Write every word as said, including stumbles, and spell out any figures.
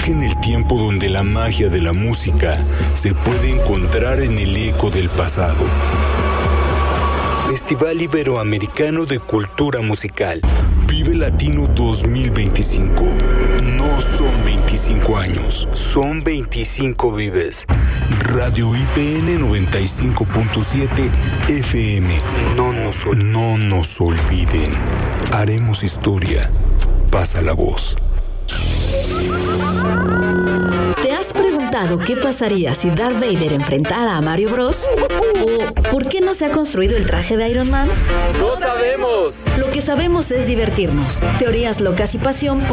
viaje en el tiempo donde la magia de la música se puede encontrar en el eco del pasado. Festival Iberoamericano de Cultura Musical. Vive Latino dos mil veinticinco. No son veinticinco años, son veinticinco vives. Radio I P N noventa y cinco punto siete F M. No nos, no nos olviden. Haremos historia. Pasa la voz. ¿Te has preguntado qué pasaría si Darth Vader enfrentara a Mario Bros? ¿O por qué no se ha construido el traje de Iron Man? ¡No sabemos! Lo que sabemos es divertirnos. Teorías locas y pasión